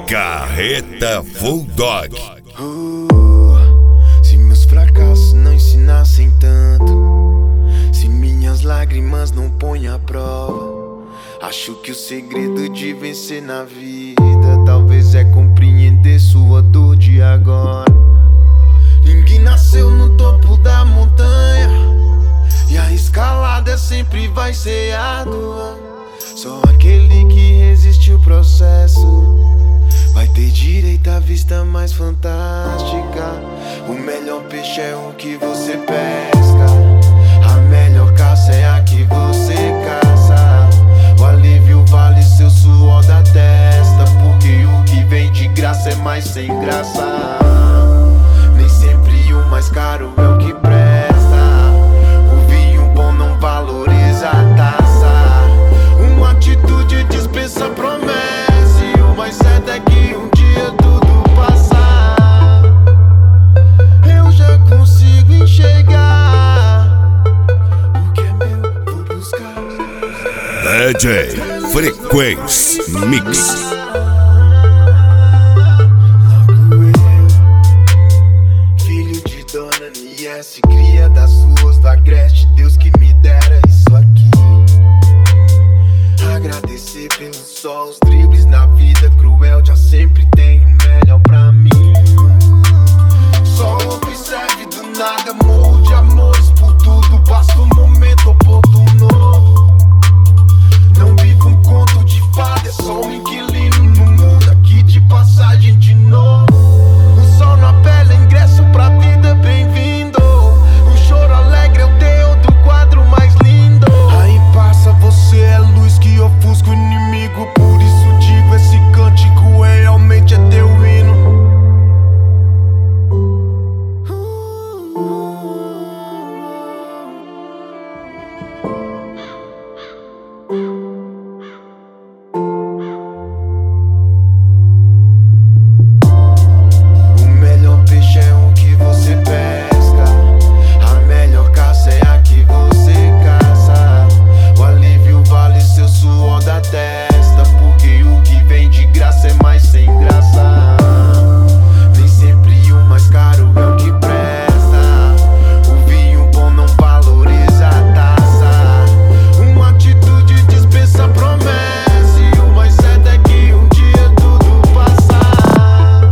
Carreta Full Dog. Se meus fracassos não ensinassem tanto, se minhas lágrimas não põem à prova, acho que o segredo de vencer na vida talvez é compreender sua dor de agora. Ninguém nasceu no topo da montanha e a escalada sempre vai ser árdua. Só aquele que resiste o processo vai ter direito à vista mais fantástica. O melhor peixe é o que você pesca, a melhor caça é a que você caça. O alívio vale seu suor da testa, porque o que vem de graça é mais sem graça. Nem sempre o mais caro é o que presta. O vinho bom não valoriza a taça. Uma atitude dispensa promessa, e o mais certo é que um dia tudo passar. Eu já consigo enxergar o que é meu, vou buscar. DJ Frequência Mix. Cria das ruas do Agreste, Deus que me dera isso aqui. Agradecer pelo sol, os dribles na vida cruel, já sempre tem o melhor pra mim. Só observe do nada, morro de amores por tudo, basta um momento oportuno. Não vivo um conto de fada, é só um inquilino no mundo aqui de passagem de novo. O sol na pele, ingresso pra vida, bem-vindo. Choro alegre, eu tenho outro quadro mais lindo. Aí passa, você é luz que ofusca o inimigo. Por isso digo, esse cântico é realmente é teu hino. O melhor peixe é o que você pesca, suor da testa, porque o que vem de graça é mais sem graça. Nem sempre o mais caro é o que presta. O vinho bom não valoriza a taça. Uma atitude dispensa promessa, e o mais certo é que um dia tudo passar.